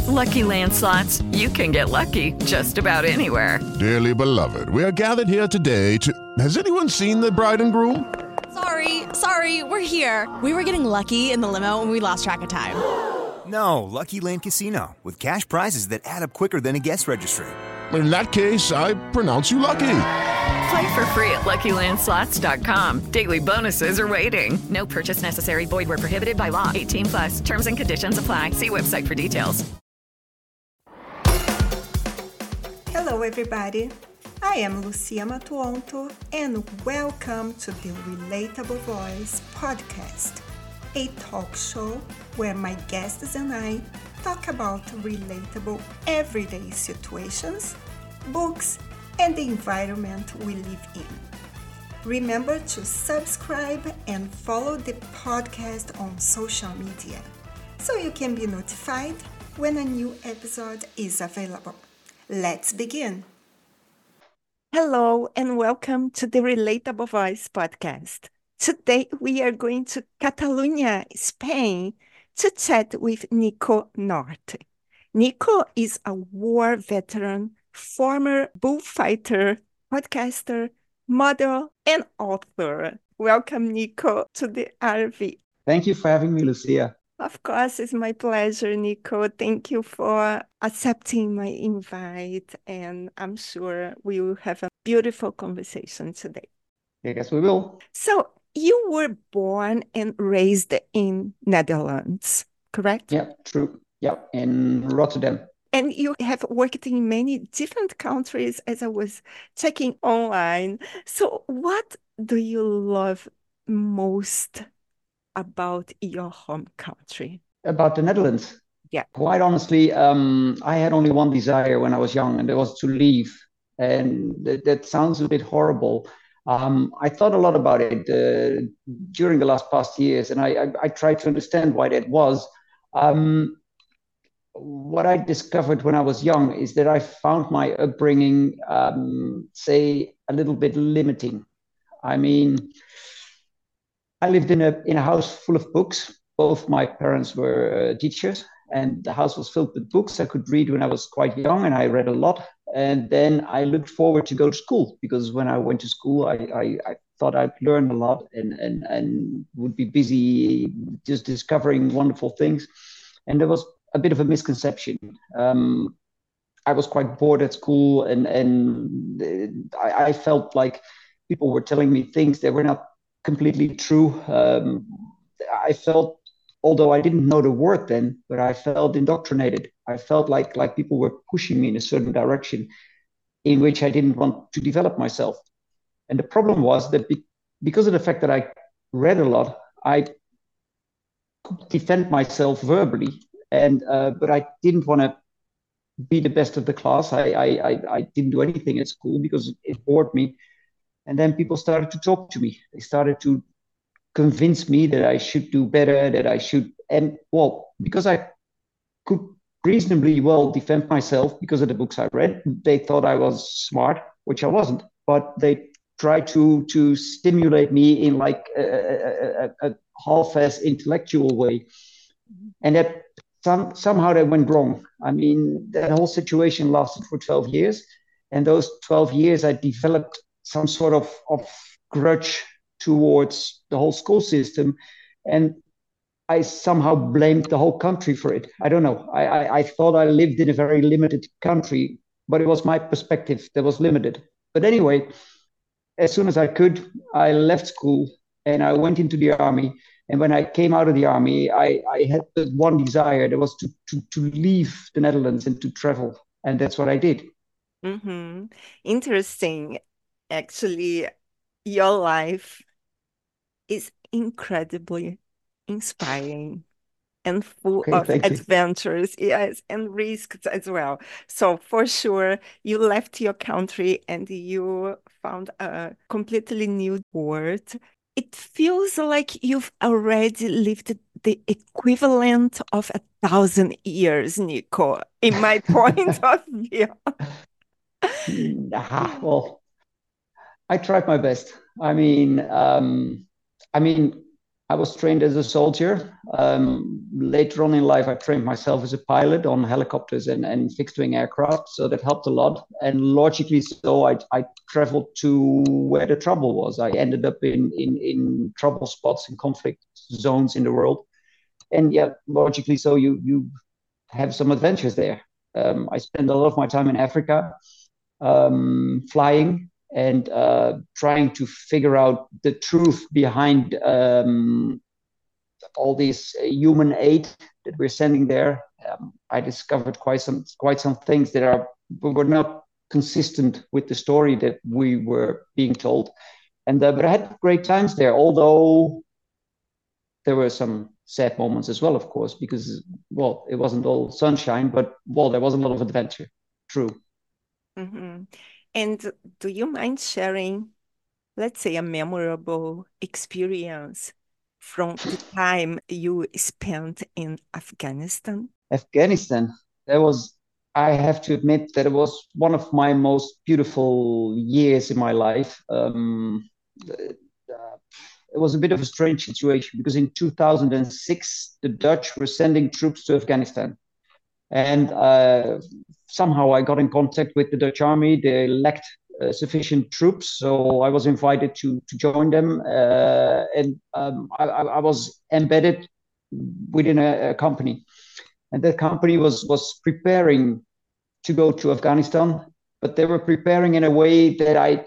Lucky Land Slots, you can get lucky just about anywhere. Dearly beloved, we are gathered here today to... Has anyone seen the bride and groom? Sorry, we're here. We were getting lucky in the limo and we lost track of time. No, Lucky Land Casino, with cash prizes that add up quicker than a guest registry. In that case, I pronounce you lucky. Play for free at LuckyLandSlots.com. Daily bonuses are waiting. No purchase necessary. Void where prohibited by law. 18 plus. Terms and conditions apply. See website for details. Hello, everybody. I am Lucia Matuonto, and welcome to the Relatable Voice podcast, a talk show where my guests and I talk about relatable everyday situations, books, and the environment we live in. Remember to subscribe and follow the podcast on social media so you can be notified when a new episode is available. Let's begin. Hello and welcome to the Relatable Voice podcast. Today we are going to Catalonia, Spain, to chat with Nico Norte. Nico is a war veteran, former bullfighter, podcaster, model, and author. Welcome, Nico, to the RV. Thank you for having me, Lucia. Of course, it's my pleasure, Nico. Thank you for accepting my invite, and I'm sure we will have a beautiful conversation today. Yes, we will. So, you were born and raised in Netherlands, correct? Yeah, true. Yeah, in Rotterdam. And you have worked in many different countries as I was checking online. So what do you love most about your home country? About the Netherlands? Yeah. Quite honestly, I had only one desire when I was young, and that was to leave. And that sounds a bit horrible. I thought a lot about it during the past years, and I tried to understand why that was. What I discovered when I was young is that I found my upbringing, say, a little bit limiting. I mean, I lived in a house full of books. Both my parents were teachers, and the house was filled with books. I could read when I was quite young, and I read a lot. And then I looked forward to go to school, because when I went to school, I thought I'd learn a lot and would be busy just discovering wonderful things. And there was a bit of a misconception. I was quite bored at school, and I felt like people were telling me things that were not completely true. I felt, although I didn't know the word then, but I felt indoctrinated. I felt like people were pushing me in a certain direction in which I didn't want to develop myself. And the problem was that because of the fact that I read a lot, I could defend myself verbally, but I didn't want to be the best of the class. I didn't do anything at school because it bored me. And then people started to talk to me. They started to convince me that I should do better, that I should, and well, because I could reasonably well defend myself because of the books I read, they thought I was smart, which I wasn't. But they tried to stimulate me in like a half-ass intellectual way. And that somehow that went wrong. I mean, that whole situation lasted for 12 years. And those 12 years, I developed some sort of grudge towards the whole school system. And I somehow blamed the whole country for it. I don't know. I thought I lived in a very limited country, but it was my perspective that was limited. But anyway, as soon as I could, I left school and I went into the army. And when I came out of the army, I had one desire, that was to leave the Netherlands and to travel. And that's what I did. Mm-hmm. Interesting. Actually, your life is incredibly inspiring and full of adventures, yes, and risks as well. So for sure, you left your country and you found a completely new world. It feels like you've already lived the equivalent of 1,000 years, Nico, in my point of view. Well, I tried my best. I mean, I was trained as a soldier. Later on in life, I trained myself as a pilot on helicopters and fixed-wing aircraft, so that helped a lot. And logically, so I traveled to where the trouble was. I ended up in trouble spots and conflict zones in the world. And yeah, logically, so you have some adventures there. I spent a lot of my time in Africa, flying and trying to figure out the truth behind all this human aid that we're sending there. I discovered quite some things that were not consistent with the story that we were being told. And but I had great times there, although there were some sad moments as well, of course, because well, it wasn't all sunshine, but well, there was a lot of adventure. True. Mm-hmm. And do you mind sharing, let's say, a memorable experience from the time you spent in Afghanistan? Afghanistan, I have to admit that it was one of my most beautiful years in my life. It was a bit of a strange situation because in 2006, the Dutch were sending troops to Afghanistan. And somehow I got in contact with the Dutch army. They lacked sufficient troops, so I was invited to join them. I was embedded within a company. And that company was preparing to go to Afghanistan, but they were preparing in a way that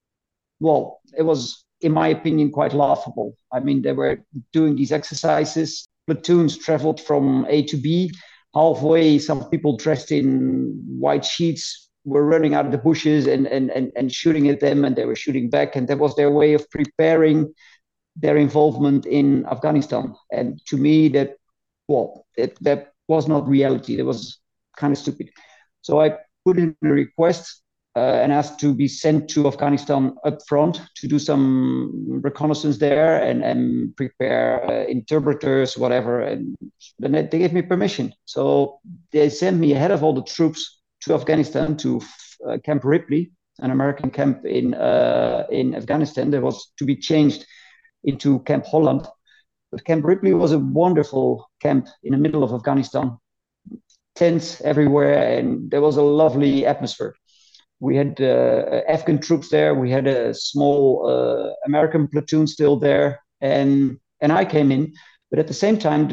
it was, in my opinion, quite laughable. I mean, they were doing these exercises. Platoons traveled from A to B. Halfway, some people dressed in white sheets were running out of the bushes and shooting at them, and they were shooting back. And that was their way of preparing their involvement in Afghanistan. And to me, that was not reality. That was kind of stupid. So I put in a request and asked to be sent to Afghanistan up front to do some reconnaissance there and prepare interpreters, whatever. And then they gave me permission. So they sent me ahead of all the troops to Afghanistan, to Camp Ripley, an American camp in Afghanistan that was to be changed into Camp Holland. But Camp Ripley was a wonderful camp in the middle of Afghanistan. Tents everywhere, and there was a lovely atmosphere. We had Afghan troops there. We had a small American platoon still there, and I came in. But at the same time,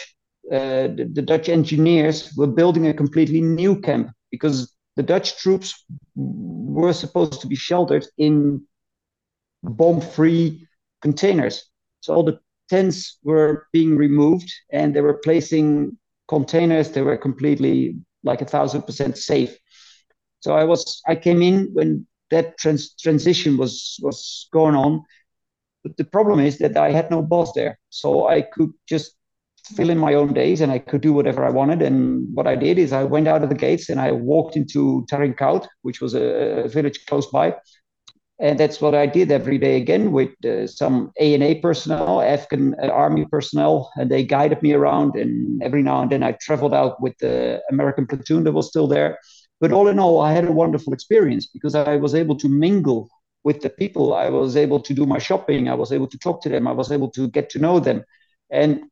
the Dutch engineers were building a completely new camp because the Dutch troops were supposed to be sheltered in bomb-free containers. So all the tents were being removed, and they were placing containers that were completely like 1,000% safe. So I came in when that transition was going on, but the problem is that I had no boss there, so I could just fill in my own days and I could do whatever I wanted. And what I did is I went out of the gates and I walked into Tarin Kowt, which was a village close by, and that's what I did every day again with some ANA personnel, Afghan army personnel, and they guided me around. And every now and then I traveled out with the American platoon that was still there. But all in all, I had a wonderful experience because I was able to mingle with the people. I was able to do my shopping. I was able to talk to them. I was able to get to know them. And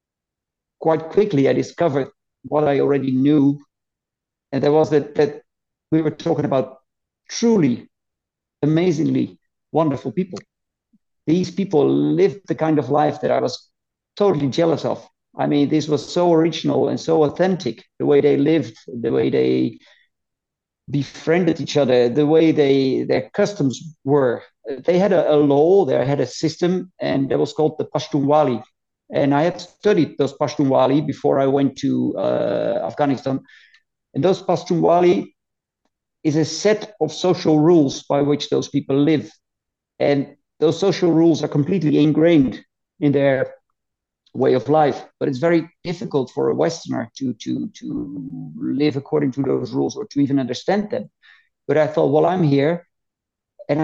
quite quickly, I discovered what I already knew. And that was that we were talking about truly, amazingly wonderful people. These people lived the kind of life that I was totally jealous of. I mean, this was so original and so authentic, the way they lived, the way they befriended each other, the way their customs were. They had a law, they had a system, and that was called the Pashtunwali. And I had studied those Pashtunwali before I went to Afghanistan. And those Pashtunwali is a set of social rules by which those people live. And those social rules are completely ingrained in their way of life, but it's very difficult for a Westerner to live according to those rules or to even understand them. But I thought, well, I'm here, and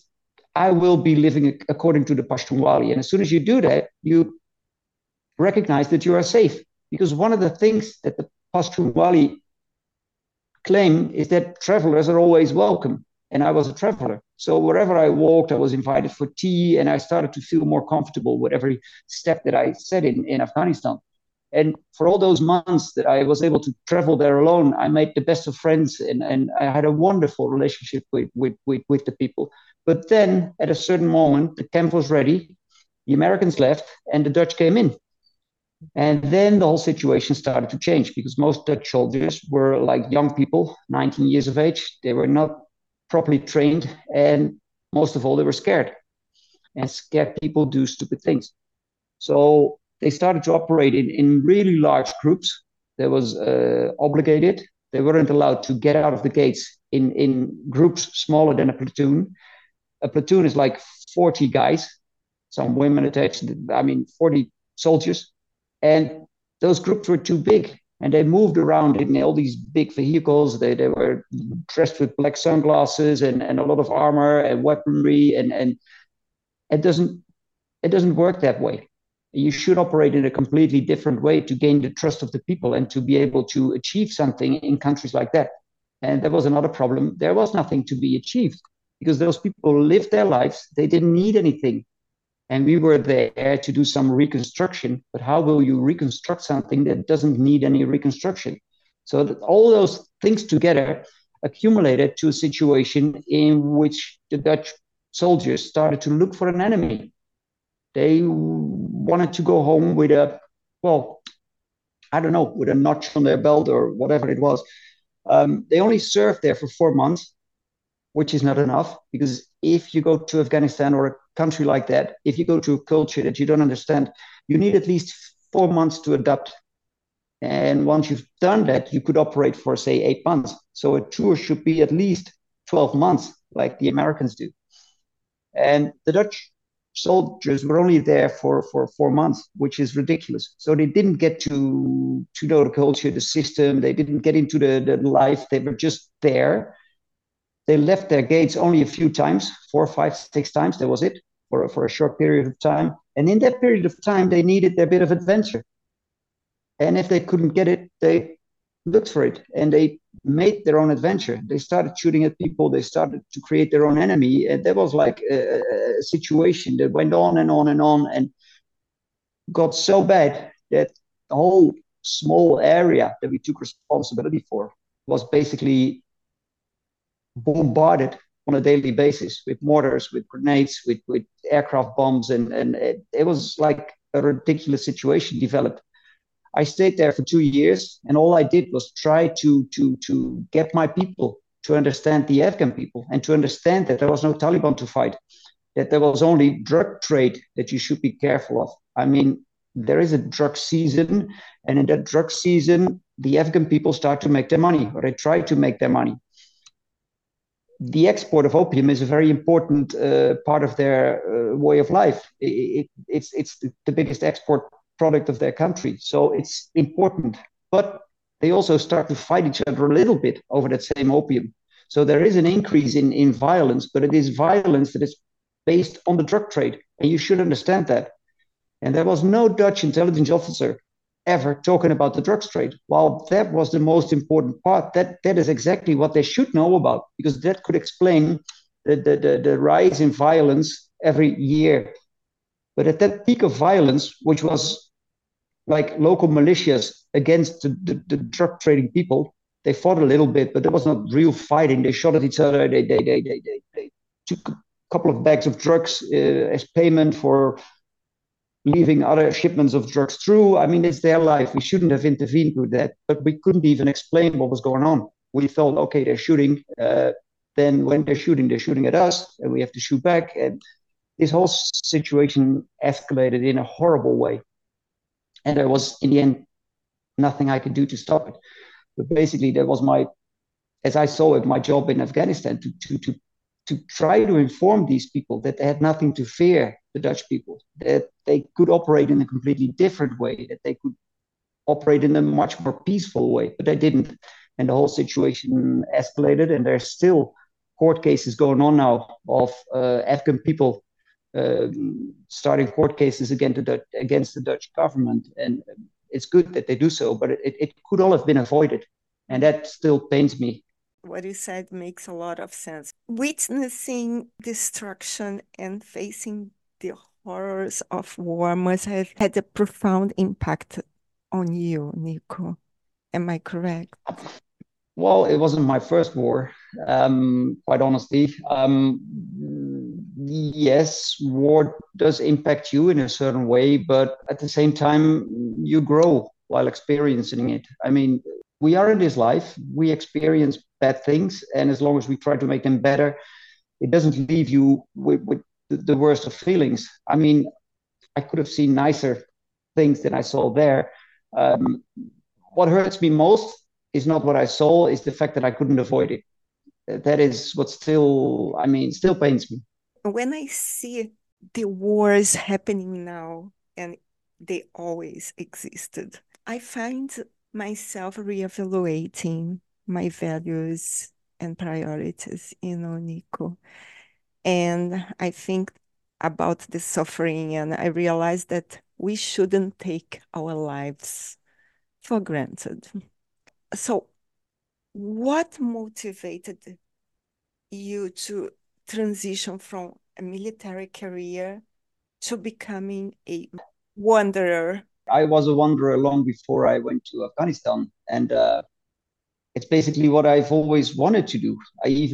I will be living according to the Pashtunwali. And as soon as you do that, you recognize that you are safe, because one of the things that the Pashtunwali claim is that travelers are always welcome, and I was a traveler. So wherever I walked, I was invited for tea, and I started to feel more comfortable with every step that I set in Afghanistan. And for all those months that I was able to travel there alone, I made the best of friends, and I had a wonderful relationship with the people. But then at a certain moment, the camp was ready, the Americans left, and the Dutch came in. And then the whole situation started to change because most Dutch soldiers were like young people, 19 years of age. They were not properly trained, and most of all, they were scared. And scared people do stupid things. So they started to operate in really large groups. They was obligated. They weren't allowed to get out of the gates in groups smaller than a platoon. A platoon is like 40 guys, some women attached, 40 soldiers. And those groups were too big, and they moved around in all these big vehicles. They were dressed with black sunglasses and a lot of armor and weaponry, and it doesn't work that way. You should operate in a completely different way to gain the trust of the people and to be able to achieve something in countries like that. And there was another problem. There was nothing to be achieved because those people lived their lives. They didn't need anything. And we were there to do some reconstruction. But how will you reconstruct something that doesn't need any reconstruction? So that all those things together accumulated to a situation in which the Dutch soldiers started to look for an enemy. They wanted to go home with a notch on their belt or whatever it was. They only served there for 4 months, which is not enough, because if you go to Afghanistan or a country like that, if you go to a culture that you don't understand, you need at least 4 months to adapt. And once you've done that, you could operate for, say, 8 months. So a tour should be at least 12 months, like the Americans do. And the Dutch soldiers were only there for 4 months, which is ridiculous. So they didn't get to know the culture, the system. They didn't get into the life. They were just there. They left their gates only a few times, 4, 5, 6 times. That was it for a short period of time. And in that period of time, they needed their bit of adventure. And if they couldn't get it, they looked for it, and they made their own adventure. They started shooting at people. They started to create their own enemy. And that was like a situation that went on and on and on, and got so bad that the whole small area that we took responsibility for was basically bombarded on a daily basis with mortars, with grenades, with aircraft bombs, and it was like a ridiculous situation developed. I stayed there for 2 years, and all I did was try to get my people to understand the Afghan people and to understand that there was no Taliban to fight, that there was only drug trade that you should be careful of. I mean, there is a drug season, and in that drug season, the Afghan people start to make their money, or they try to make their money. The export of opium is a very important part of their way of life. It's the biggest export product of their country. So it's important. But they also start to fight each other a little bit over that same opium. So there is an increase in violence, but it is violence that is based on the drug trade. And you should understand that. And there was no Dutch intelligence officer ever talking about the drugs trade. While that was the most important part, that is exactly what they should know about, because that could explain the rise in violence every year. But at that peak of violence, which was like local militias against the drug trading people, they fought a little bit, but there was not real fighting. They shot at each other. They took a couple of bags of drugs as payment for leaving other shipments of drugs through. I mean, it's their life. We shouldn't have intervened with that, but we couldn't even explain what was going on. We thought, okay, they're shooting. Then when they're shooting at us, and we have to shoot back. And this whole situation escalated in a horrible way. And there was, in the end, nothing I could do to stop it. But basically, that was as I saw it, my job in Afghanistan, to try to inform these people that they had nothing to fear, the Dutch people, that they could operate in a completely different way, that they could operate in a much more peaceful way, but they didn't. And the whole situation escalated, and there's still court cases going on now of Afghan people starting court cases against the Dutch government. And it's good that they do so, but it could all have been avoided. And that still pains me. what you said makes a lot of sense. Witnessing destruction and facing the horrors of war must have had a profound impact on you, Nico. Am I correct? Well, it wasn't my first war, quite honestly. Yes, war does impact you in a certain way, but at the same time, you grow while experiencing it. I mean, we are in this life, we experience bad things, and as long as we try to make them better, it doesn't leave you with the worst of feelings. I mean, I could have seen nicer things than I saw there. Um, what hurts me most is not what I saw, is the fact that I couldn't avoid it. That is what still, I mean, still pains me. When I see the wars happening now, and they always existed, I find myself reevaluating my values and priorities, Nico. And I think about the suffering, and I realize that we shouldn't take our lives for granted. So, what motivated you to transition from a military career to becoming a wanderer? I was a wanderer long before I went to Afghanistan, and it's basically what I've always wanted to do.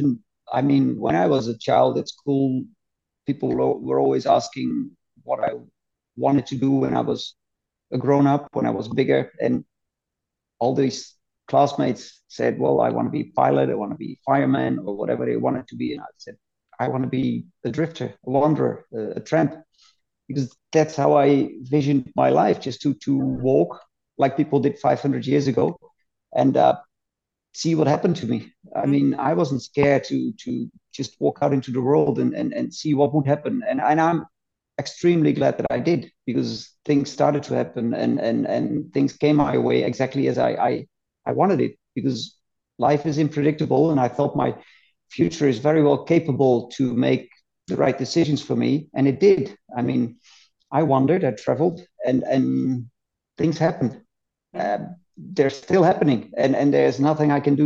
I mean, when I was a child at school, people were always asking what I wanted to do when I was a grown up, when I was bigger, and all these classmates said, well, I want to be a pilot, I want to be a fireman, or whatever they wanted to be. And I said, I want to be a drifter, a wanderer, a tramp, because that's how I visioned my life, just to walk like people did 500 years ago and see what happened to me. I mean, I wasn't scared to just walk out into the world and see what would happen. And I'm extremely glad that I did, because things started to happen and things came my way exactly as I wanted it, because life is unpredictable. And I thought my future is very well capable to make the right decisions for me. And it did. I mean, I wandered, I traveled, and things happened. They're still happening, and there's nothing I can do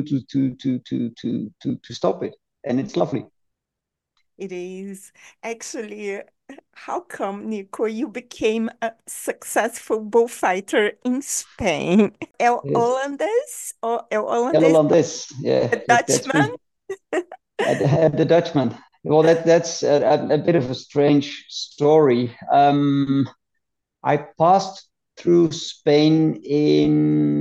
to stop it. And it's lovely. It is. Actually, how come, Nico, you became a successful bullfighter in Spain? El Yes. Holandés or El El Holandés, Holandés, yeah, the that's Dutchman? me. The Dutchman. Well, that's a bit of a strange story. I passed through Spain in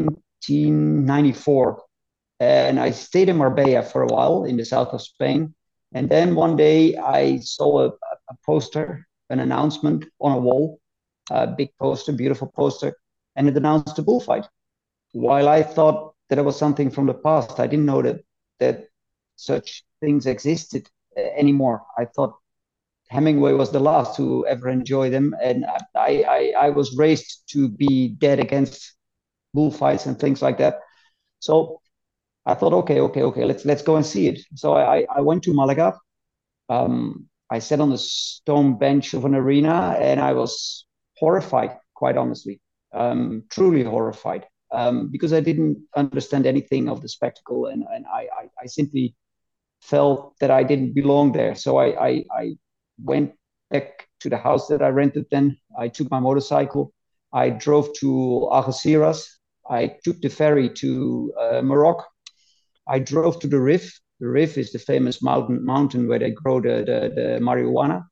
1994, and I stayed in Marbella for a while in the south of Spain. And then one day I saw a poster, an announcement on a wall, a big poster, beautiful poster, and it announced a bullfight. While I thought that it was something from the past, I didn't know that such things existed anymore. I thought Hemingway was the last to ever enjoy them, and I was raised to be dead against bullfights and things like that. So I thought, okay, let's go and see it. So I went to Malaga. I sat on the stone bench of an arena, and I was horrified, quite honestly, truly horrified, because I didn't understand anything of the spectacle, and I simply felt that I didn't belong there. So I went back to the house that I rented then. I took my motorcycle. I drove to Algeciras. I took the ferry to Morocco. I drove to the Rif. The Rif is the famous mountain where they grow the marijuana.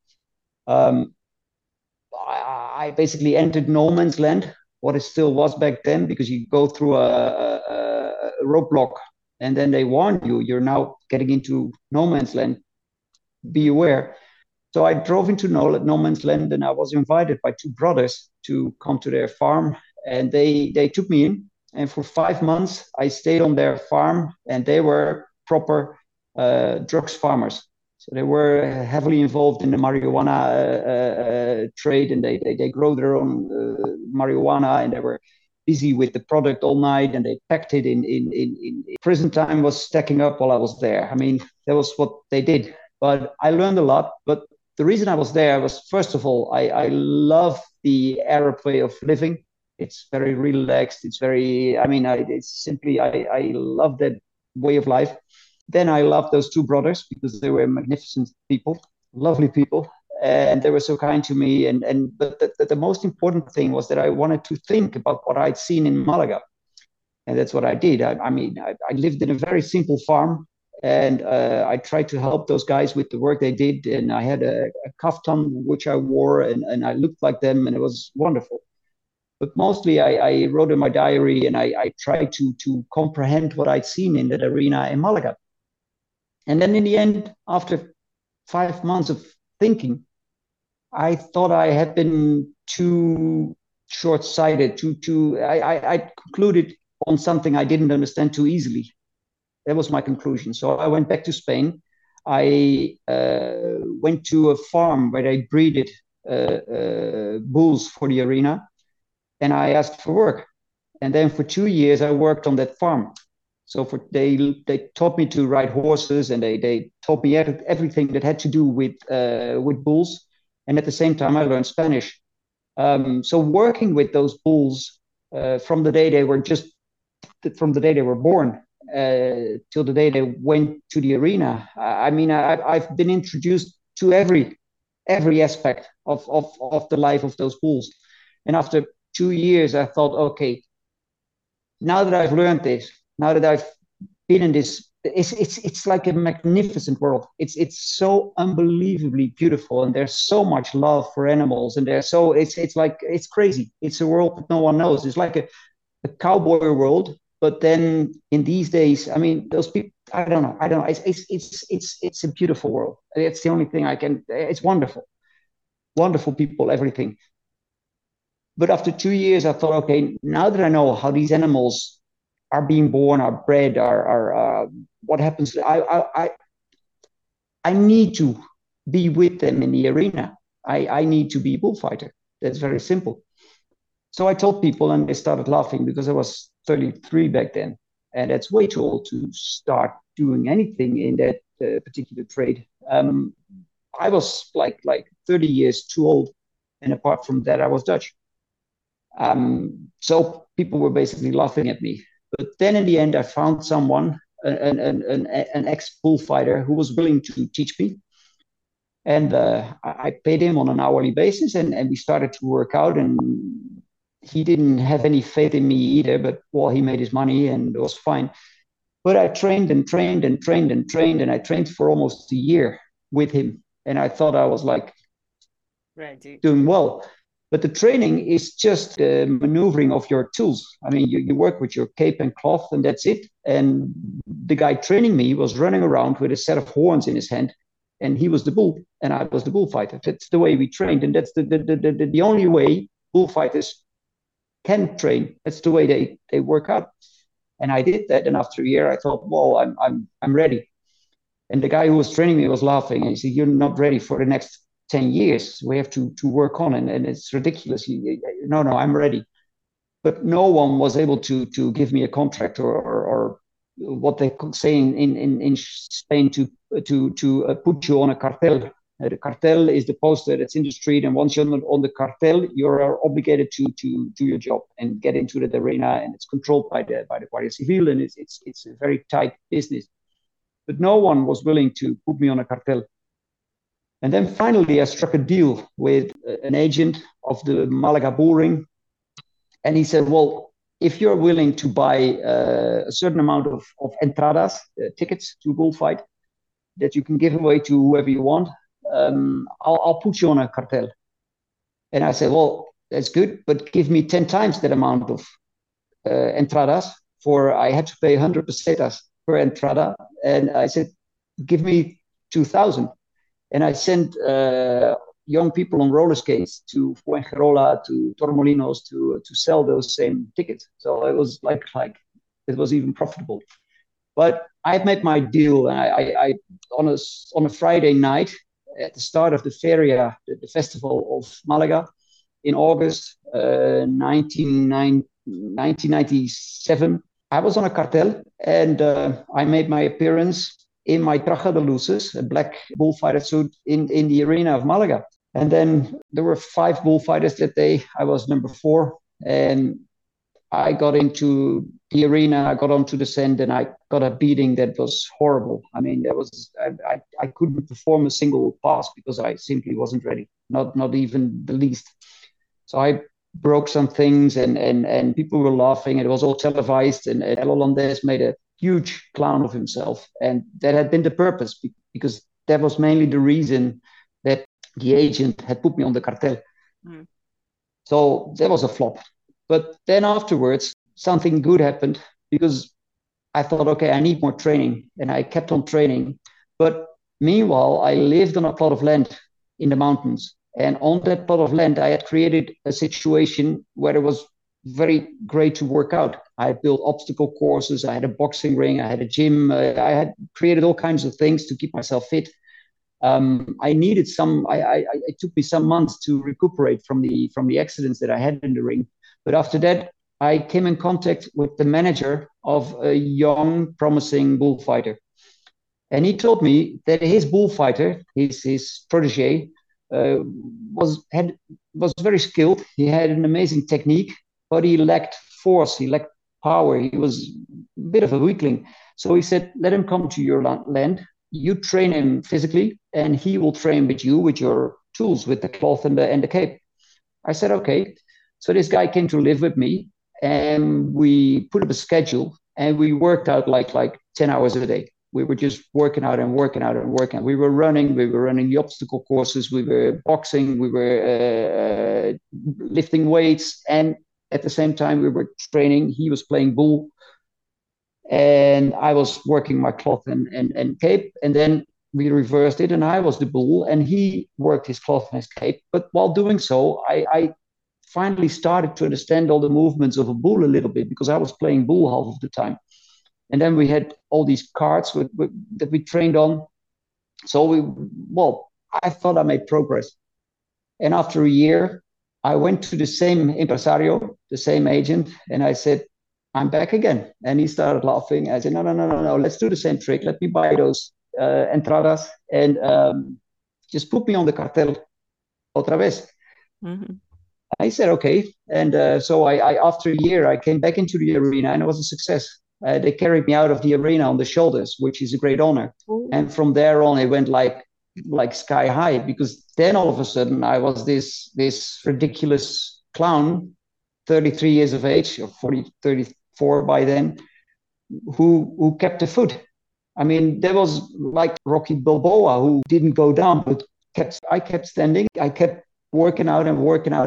I basically entered no man's land, what it still was back then, because you go through a roadblock and then they warn you, you're now getting into no man's land. Be aware. So I drove into no man's land, and I was invited by two brothers to come to their farm, and they took me in. And for 5 months, I stayed on their farm, and they were proper drugs farmers. So they were heavily involved in the marijuana trade, and they grow their own marijuana, and they were busy with the product all night, and they packed it in prison time was stacking up while I was there. I mean, that was what they did. But I learned a lot. But the reason I was there was, first of all, I love the Arab way of living. It's very relaxed. It's very, I mean, it's simply, I love that way of life. Then I loved those two brothers because they were magnificent people, lovely people, and they were so kind to me. But the most important thing was that I wanted to think about what I'd seen in Malaga, and that's what I did. I lived in a very simple farm, and I tried to help those guys with the work they did. And I had a kaftan which I wore, and I looked like them, and it was wonderful. But mostly I wrote in my diary, and I tried to comprehend what I'd seen in that arena in Malaga. And then in the end, after 5 months of thinking, I thought I had been too short-sighted. I concluded on something I didn't understand too easily. That was my conclusion. So I went back to Spain. I went to a farm where they breeded bulls for the arena, and I asked for work. And then for 2 years, I worked on that farm. So they taught me to ride horses, and they taught me everything that had to do with bulls. And at the same time, I learned Spanish. So working with those bulls from the day they were born till the day they went to the arena. I've been introduced to every aspect of the life of those bulls. And after 2 years, I thought, okay, now that I've learned this, now that I've been in this, it's like a magnificent world. It's so unbelievably beautiful, and there's so much love for animals, and it's crazy. It's a world that no one knows. It's like a cowboy world, but then in these days, those people, I don't know. It's a beautiful world. It's the only thing it's wonderful. Wonderful people, everything. But after 2 years, I thought, okay, now that I know how these animals are being born, are bred, are what happens, I need to be with them in the arena. I need to be a bullfighter. That's very simple. So I told people, and they started laughing because I was 33 back then, and that's way too old to start doing anything in that particular trade. I was like 30 years too old, and apart from that, I was Dutch. So people were basically laughing at me. But then in the end, I found someone, an ex-bullfighter, who was willing to teach me. And I paid him on an hourly basis, and we started to work out. And he didn't have any faith in me either, but he made his money, and it was fine. But I trained, and I trained for almost a year with him. And I thought I was doing well. But the training is just the maneuvering of your tools. You work with your cape and cloth, and that's it. And the guy training me was running around with a set of horns in his hand, and he was the bull, and I was the bullfighter. That's the way we trained, and that's the only way bullfighters can train. That's the way they work out. And I did that, and after a year, I thought, I'm ready. And the guy who was training me was laughing, and he said, "You're not ready for the next 10 years. We have to work on it, and it's ridiculous." No, I'm ready. But no one was able to give me a contract or what they say in Spain to put you on a cartel. The cartel is the poster that's in the street, and once you're on the cartel, you're obligated to do your job and get into the arena, and it's controlled by the Guardia Civil, and it's a very tight business. But no one was willing to put me on a cartel. And then finally, I struck a deal with an agent of the Malaga Bull Ring. And he said, well, if you're willing to buy a certain amount of entradas, tickets to bullfight, that you can give away to whoever you want, I'll put you on a cartel. And I said, well, that's good, but give me 10 times that amount of entradas. I had to pay 100 pesetas per entrada. And I said, give me 2,000. And I sent young people on roller skates to Fuengirola, to Torremolinos to sell those same tickets. So it was like it was even profitable. But I made my deal, and I on a Friday night at the start of the Feria, the festival of Malaga, in August 1997, I was on a cartel, and I made my appearance in my traje de luces, a black bullfighter suit, in the arena of Malaga. And then there were 5 bullfighters that day. I was number 4, and I got into the arena, I got onto the sand, and I got a beating that was horrible. I mean, I couldn't perform a single pass because I simply wasn't ready, not even the least. So I broke some things, and people were laughing. It was all televised, and El Holandés made a huge clown of himself, and that had been the purpose because that was mainly the reason that the agent had put me on the cartel. Mm. So that was a flop. But then afterwards, something good happened because I thought, okay, I need more training. And I kept on training. But meanwhile, I lived on a plot of land in the mountains. And on that plot of land, I had created a situation where it was very great to work out. I built obstacle courses. I had a boxing ring. I had a gym. I had created all kinds of things to keep myself fit. I needed some. It took me some months to recuperate from the accidents that I had in the ring. But after that, I came in contact with the manager of a young, promising bullfighter. And he told me that his bullfighter, his protege, was very skilled. He had an amazing technique, but he lacked force. He lacked power. He was a bit of a weakling. So he said, let him come to your land. You train him physically, and he will train with you with your tools, with the cloth and the cape. I said, okay. So this guy came to live with me, and we put up a schedule, and we worked out like 10 hours a day. We were just working out and working out and working out. We were running the obstacle courses, we were boxing, we were lifting weights, and at the same time we were training. He was playing bull, and I was working my cloth and cape, and then we reversed it, and I was the bull, and he worked his cloth and his cape. But while doing so, I finally started to understand all the movements of a bull a little bit, because I was playing bull half of the time. And then we had all these cards that we trained on. So I thought I made progress. And after a year, I went to the same impresario, the same agent, and I said, I'm back again. And he started laughing. I said, no, let's do the same trick. Let me buy those entradas and just put me on the cartel otra vez. Mm-hmm. I said, okay. And so I after a year, I came back into the arena, and it was a success. They carried me out of the arena on the shoulders, which is a great honor. Ooh. And from there on, it went like sky high, because then all of a sudden I was this ridiculous clown, 33 years of age, or 34 by then, who kept the foot. I mean, there was like Rocky Balboa, who didn't go down, but I kept standing. I kept working out, and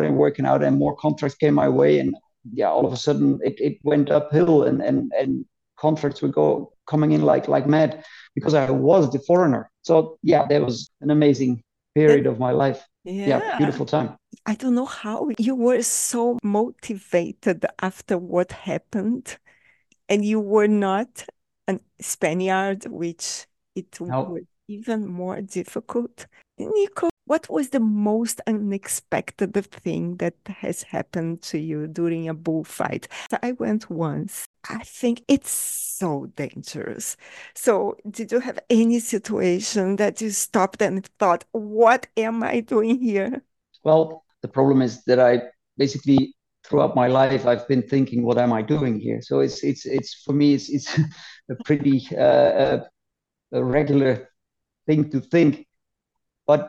more contracts came my way. And yeah, all of a sudden it went uphill, and contracts were coming in like mad, because I was the foreigner. So yeah, that was an amazing period of my life. Yeah, beautiful time. I don't know how you were so motivated after what happened, and you were not a Spaniard, which it was even more difficult. Nico, what was the most unexpected thing that has happened to you during a bullfight? I went once. I think it's so dangerous. So did you have any situation that you stopped and thought, what am I doing here? Well, the problem is that I basically, throughout my life, I've been thinking, what am I doing here? So it's for me, it's a pretty a regular thing to think. But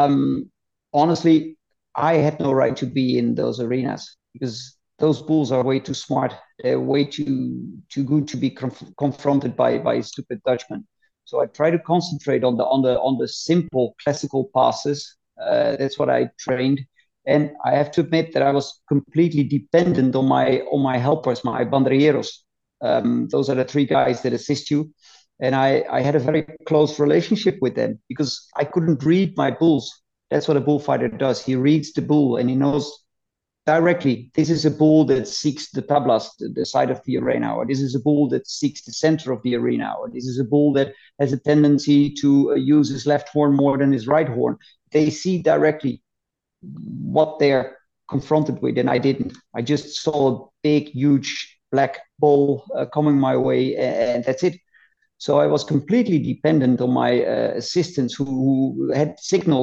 honestly, I had no right to be in those arenas, because those bulls are way too smart. They're way too good to be confronted by stupid Dutchmen. So I try to concentrate on the simple classical passes. That's what I trained, and I have to admit that I was completely dependent on my helpers, my banderilleros. Those are the three guys that assist you. And I had a very close relationship with them, because I couldn't read my bulls. That's what a bullfighter does. He reads the bull, and he knows directly, this is a bull that seeks the tablas, the side of the arena, or this is a bull that seeks the center of the arena, or this is a bull that has a tendency to use his left horn more than his right horn. They see directly what they're confronted with, and I didn't. I just saw a big, huge black bull coming my way, and that's it. So I was completely dependent on my assistants who had signals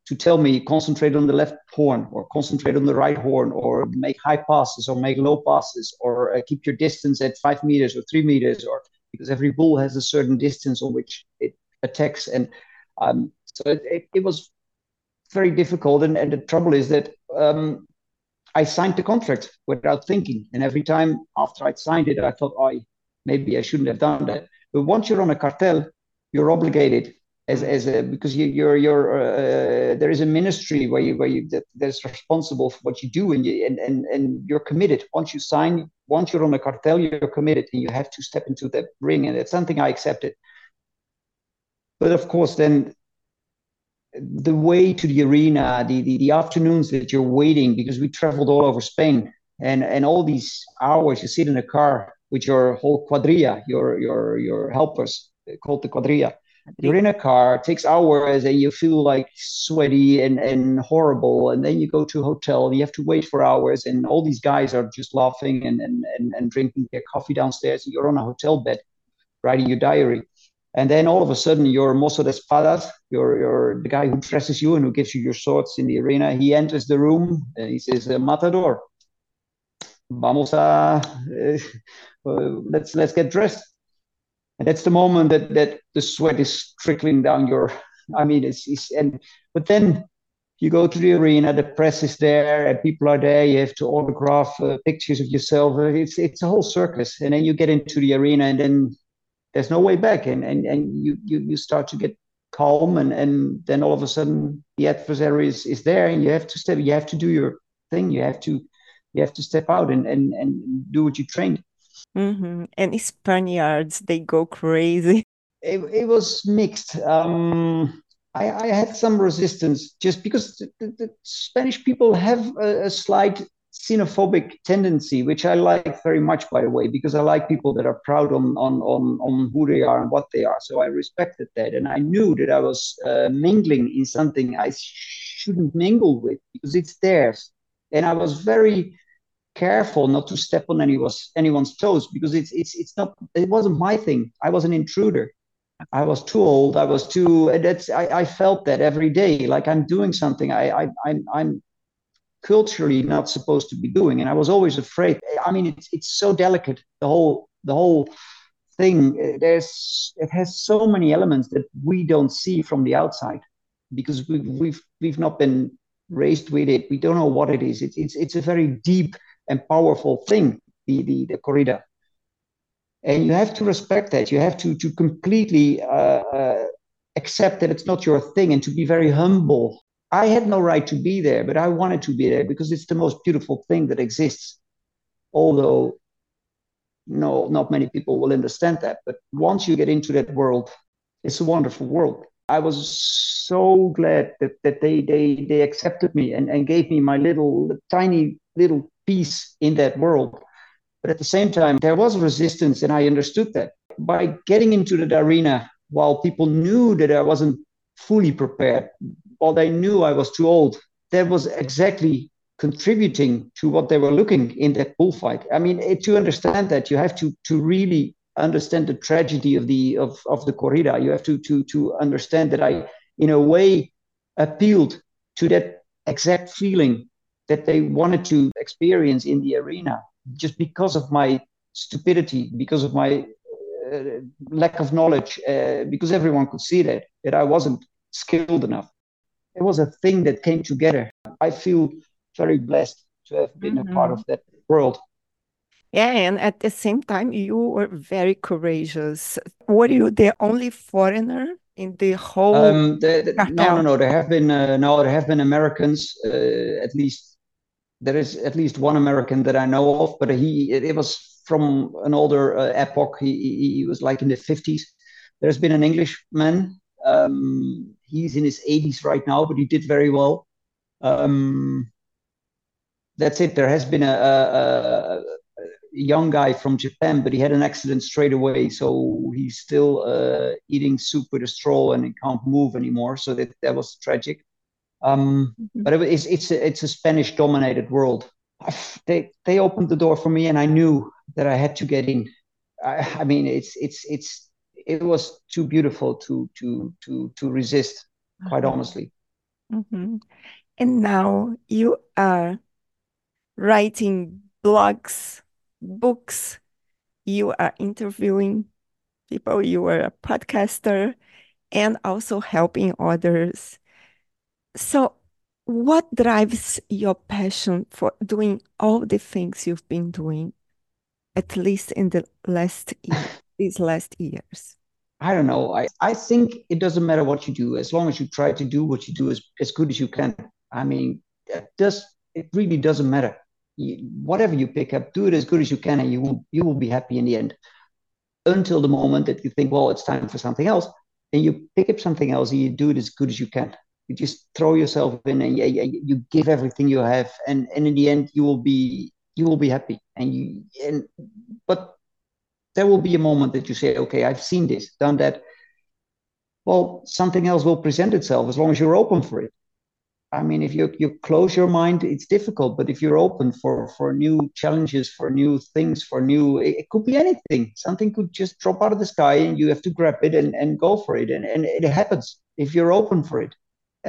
to tell me concentrate on the left horn or concentrate on the right horn or make high passes or make low passes or keep your distance at 5 meters or 3 meters, or because every bull has a certain distance on which it attacks. And so it was very difficult. And the trouble is that I signed the contract without thinking. And every time after I'd signed it, I thought, oh, maybe I shouldn't have done that. But once you're on a cartel, you're obligated because there is a ministry where you that's responsible for what you do, and you're committed. Once you're on a cartel, you're committed, and you have to step into that ring, and it's something I accepted. But of course, then the way to the arena, the afternoons that you're waiting, because we traveled all over Spain, and all these hours you sit in a car with your whole quadrilla, your helpers, called the quadrilla. You're in a car, it takes hours, and you feel like sweaty and horrible. And then you go to a hotel, and you have to wait for hours, and all these guys are just laughing and drinking their coffee downstairs. And you're on a hotel bed, writing your diary. And then all of a sudden, your mozo de espadas, your the guy who dresses you and who gives you your swords in the arena, he enters the room and he says, Matador, vamos let's get dressed. And that's the moment that the sweat is trickling down your. I mean, but then you go to the arena, the press is there, and people are there. You have to autograph pictures of yourself. It's a whole circus, and then you get into the arena, and then there's no way back, and you start to get calm, and then all of a sudden the adversary is there, and you have to step. You have to do your thing. You have to step out and do what you trained. Mm-hmm. And Spaniards, they go crazy. It was mixed. I had some resistance just because the Spanish people have a slight xenophobic tendency, which I like very much, by the way, because I like people that are proud on who they are and what they are. So I respected that. And I knew that I was mingling in something I shouldn't mingle with because it's theirs. And I was very careful not to step on anyone's toes because it wasn't my thing. I was an intruder. I was too old. I felt that every day, like I'm doing something I'm culturally not supposed to be doing. And I was always afraid. I mean, it's so delicate, the whole thing. It has so many elements that we don't see from the outside because we've not been raised with it. We don't know what it is. It's a very deep and powerful thing, the corrida. And you have to respect that. You have to completely accept that it's not your thing and to be very humble. I had no right to be there, but I wanted to be there because it's the most beautiful thing that exists. Although, no, not many people will understand that. But once you get into that world, it's a wonderful world. I was so glad that they accepted me and gave me my tiny little piece in that world. But at the same time, there was resistance, and I understood that. By getting into the arena, while people knew that I wasn't fully prepared, while they knew I was too old, that was exactly contributing to what they were looking in that bullfight. I mean, to understand that, you have to really understand the tragedy of the corrida. You have to understand that I, in a way, appealed to that exact feeling that they wanted to experience in the arena, just because of my stupidity, because of my lack of knowledge, because everyone could see that I wasn't skilled enough. It was a thing that came together. I feel very blessed to have been a part of that world. Yeah, and at the same time, you were very courageous. Were you the only foreigner in the whole cartel? No. There have been Americans. At least there is at least one American that I know of, but it was from an older epoch. He was like in the 50s. There's been an Englishman. He's in his 80s right now, but he did very well. That's it. There has been a young guy from Japan, but he had an accident straight away, so he's still eating soup with a straw and he can't move anymore. So that was tragic. But it's a Spanish-dominated world. They opened the door for me, and I knew that I had to get in. I mean, it was too beautiful to resist, quite honestly. Mhm. And now you are writing blogs, books, you are interviewing people, you are a podcaster, and also helping others. So, what drives your passion for doing all the things you've been doing, at least in the last year, these last years? I don't know. I think it doesn't matter what you do, as long as you try to do what you do as good as you can. I mean, it really doesn't matter. Whatever you pick up, do it as good as you can, and you will be happy in the end. Until the moment that you think, well, it's time for something else, and you pick up something else and you do it as good as you can. You just throw yourself in and you give everything you have, and in the end you will be happy. But there will be a moment that you say, okay, I've seen this, done that. Well, something else will present itself as long as you're open for it. I mean, if you close your mind, it's difficult. But if you're open for new challenges, for new things, it could be anything. Something could just drop out of the sky, and you have to grab it and go for it. And it happens if you're open for it.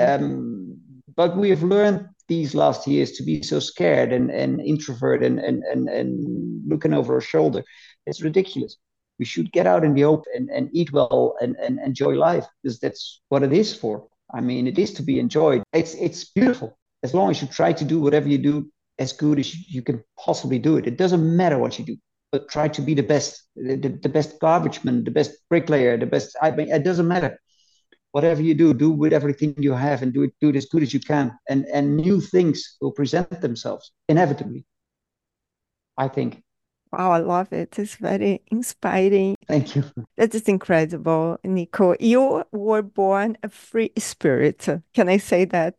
But we have learned these last years to be so scared and introvert and looking over our shoulder. It's ridiculous. We should get out in the open and eat well and enjoy life, because that's what it is for. I mean, it is to be enjoyed. It's beautiful as long as you try to do whatever you do as good as you can possibly do it. It doesn't matter what you do, but try to be the best, the best garbage man, the best bricklayer, the best. I mean, it doesn't matter. Whatever you do with everything you have and do it as good as you can. And new things will present themselves inevitably, I think. Wow, I love it. It's very inspiring. Thank you. That is incredible, Nico. You were born a free spirit. Can I say that?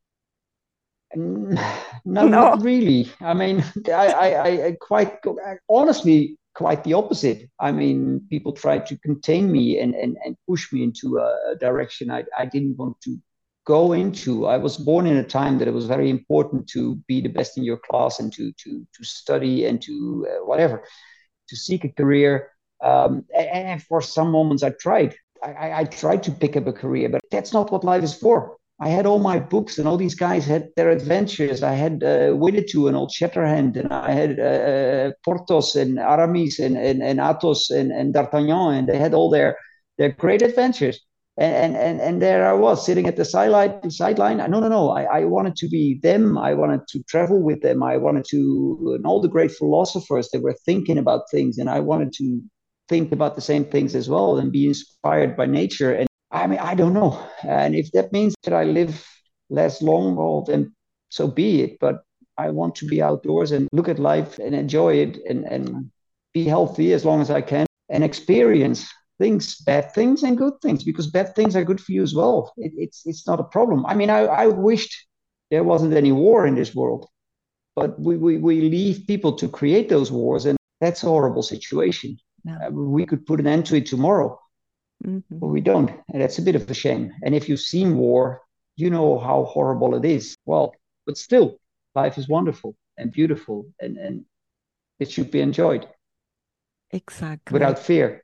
No, No. not really. I mean, I quite honestly quite the opposite. I mean, people tried to contain me and push me into a direction I didn't want to go into. I was born in a time that it was very important to be the best in your class and to study and to whatever, to seek a career. And for some moments, I tried. I tried to pick up a career, but that's not what life is for. I had all my books, and all these guys had their adventures. I had Winnetou and Old Shatterhand, and I had Porthos and Aramis and Athos and D'Artagnan, and they had all their great adventures. And there I was sitting at the sideline. No. I wanted to be them. I wanted to travel with them. I wanted to, and all the great philosophers that were thinking about things, and I wanted to think about the same things as well and be inspired by nature. And I mean, I don't know. And if that means that I live less long, well, then so be it. But I want to be outdoors and look at life and enjoy it and be healthy as long as I can and experience things, bad things and good things, because bad things are good for you as well. It's not a problem. I mean, I wished there wasn't any war in this world, but we leave people to create those wars, and that's a horrible situation. No. We could put an end to it tomorrow. But we don't. And that's a bit of a shame. And if you've seen war, you know how horrible it is. Well, but still, life is wonderful and beautiful, and it should be enjoyed Exactly. without fear.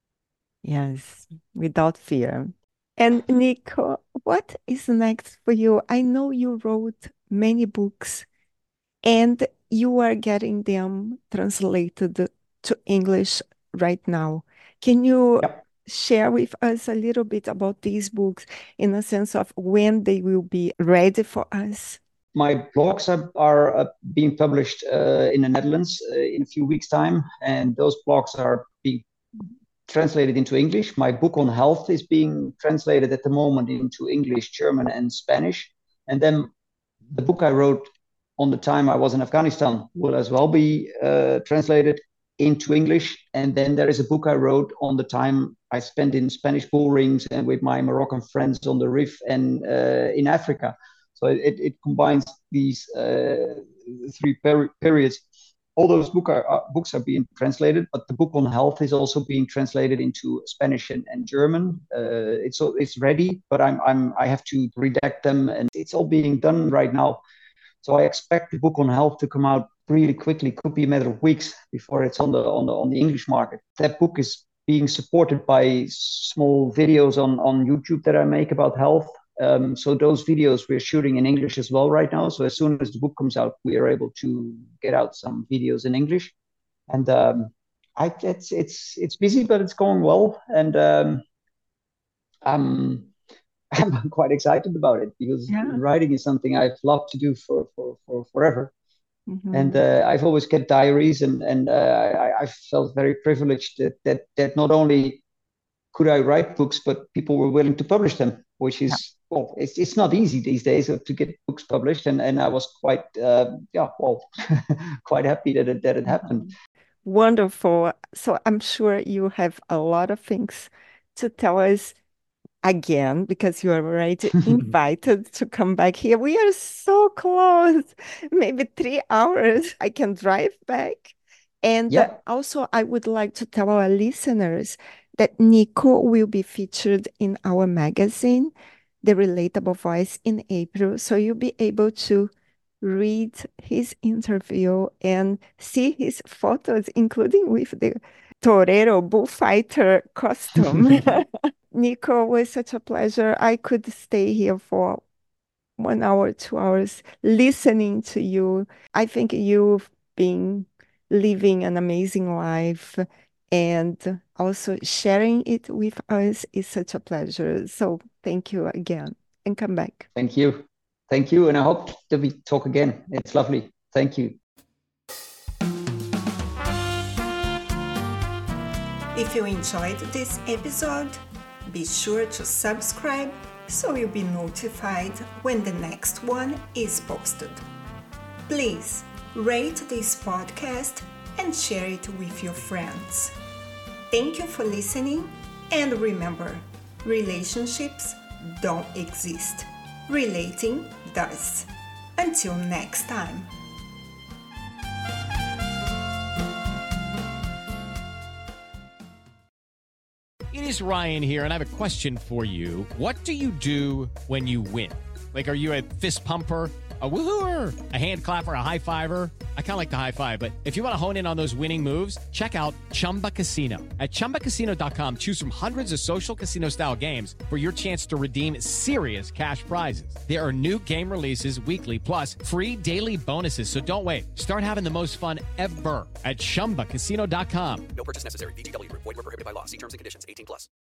Yes, without fear. And Nico, what is next for you? I know you wrote many books and you are getting them translated to English right now. Can you Yep. share with us a little bit about these books in a sense of when they will be ready for us? My blogs are being published in the Netherlands in a few weeks' time, and those blogs are being translated into English. My book on health is being translated at the moment into English, German, and Spanish. And then the book I wrote on the time I was in Afghanistan will as well be translated into English. And then there is a book I wrote on the time I spent in Spanish bull rings and with my Moroccan friends on the Rif and in Africa. So it combines these three periods. All those books are being translated, but the book on health is also being translated into Spanish and German. It's ready, but I have to redact them, and it's all being done right now. So I expect the book on health to come out really quickly. Could be a matter of weeks before it's on the English market. That book is being supported by small videos on YouTube that I make about health. So those videos we're shooting in English as well right now. So as soon as the book comes out, we are able to get out some videos in English. And it's busy, but it's going well. And I'm quite excited about it because writing is something I've loved to do for forever. Mm-hmm. And I've always kept diaries, and I felt very privileged that not only could I write books, but people were willing to publish them, which is, well, it's not easy these days to get books published. And I was quite, quite happy that it happened. Wonderful. So I'm sure you have a lot of things to tell us again, because you are already invited to come back here. We are so close, maybe 3 hours. I can drive back. And also, I would like to tell our listeners that Nico will be featured in our magazine, The Relatable Voice, in April. So you'll be able to read his interview and see his photos, including with the torero bullfighter costume. Nico, it was such a pleasure. I could stay here for 1 hour, 2 hours listening to you. I think you've been living an amazing life, and also sharing it with us is such a pleasure. So thank you again, and come back. Thank you. Thank you. And I hope that we talk again. It's lovely. Thank you. If you enjoyed this episode, be sure to subscribe so you'll be notified when the next one is posted. Please rate this podcast and share it with your friends. Thank you for listening, and remember, relationships don't exist. Relating does. Until next time. It is Ryan here, and I have a question for you. What do you do when you win? Like, are you a fist pumper, a woohooer, a hand clapper, a high fiver? I kind of like the high five, but if you want to hone in on those winning moves, check out Chumba Casino. At ChumbaCasino.com, choose from hundreds of social casino style games for your chance to redeem serious cash prizes. There are new game releases weekly, plus free daily bonuses. So don't wait. Start having the most fun ever at ChumbaCasino.com. No purchase necessary. VGW Group. Void where prohibited by law. See terms and conditions. 18+.